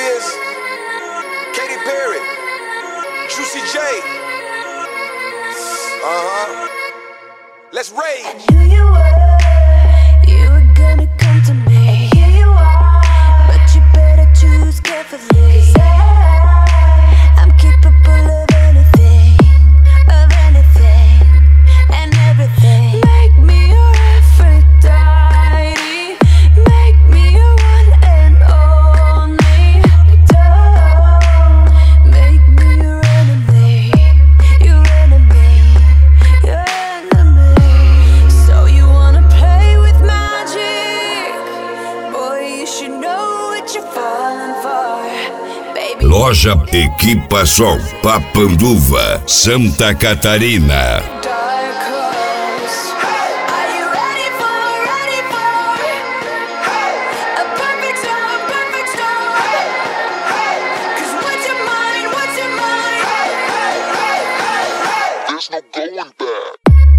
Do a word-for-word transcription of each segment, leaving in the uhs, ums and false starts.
Wiz, Katy Perry, Juicy J. Uh-huh. Let's rage. I knew you were, you were gonna come to me. And here you are, but you better choose carefully. 'Cause I, I'm capable of anything, of anything, and everything. Make me your Aphrodite, make me your one and only. Don't make me your enemy, your enemy, your enemy. So you wanna play with magic? Boy, you should know what you're falling for, baby. Loja Equipa Som, Papanduva, Santa Catarina. Dark horse. Are you ready for, ready for a perfect storm, perfect storm? 'Cause what's your mind, what's your mind? There's no going back.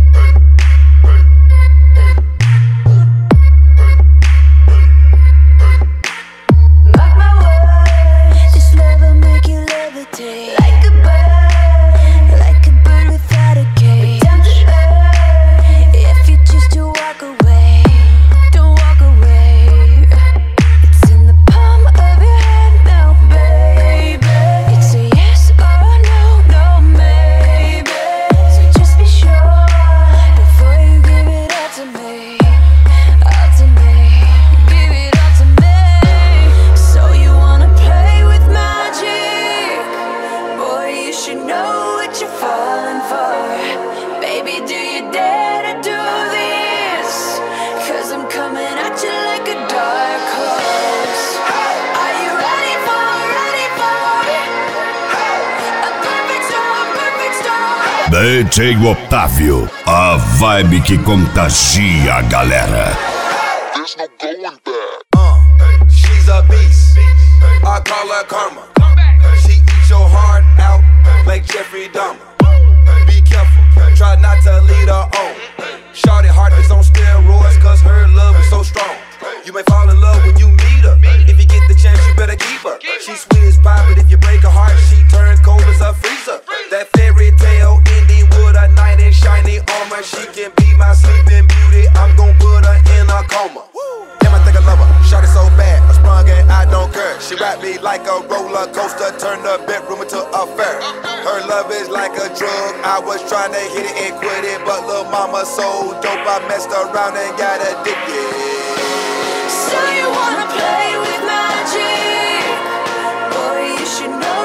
Mark my words, this love will make you levitate like a bird, like a bird without a cage. Down to earth, if you choose to walk away, don't walk away. It's in the palm of your hand now, baby. It's a yes or no, no maybe. So just be sure before you give it all to me, all to me. Give it all to me. So you wanna play with magic? Boy, you should know what you're falling for. Baby, do you dare to do this? 'Cause I'm coming at you like a dark horse. Are you ready for, ready for a perfect storm, perfect storm? D J Otávio, a vibe que contagia a galera. There's no going back. Uh, she's a beast. I call her karma. She eats your heart out like Jeffrey Dahmer. Be careful, try not to lead her on. Shawty heart is on steroids, cause her love is so strong. You may fall in love when you meet her. If you get the chance, you better keep her. She sweet as pie, but if you break her heart, she turns cold as a freezer. That fairy tale ending with a knight in shiny armor. She can be my sleeping beauty. I'm gon' put her in a coma. Damn, I think I love her. Shawty so bad, I sprung and I don't care. She wrapped me like a roller coaster, turned the bedroom into a fair. Her love is like a drug. I was trying to hit it and quit it, but lil' mama so dope, I messed around and got addicted. So you wanna play with magic? Boy, you should know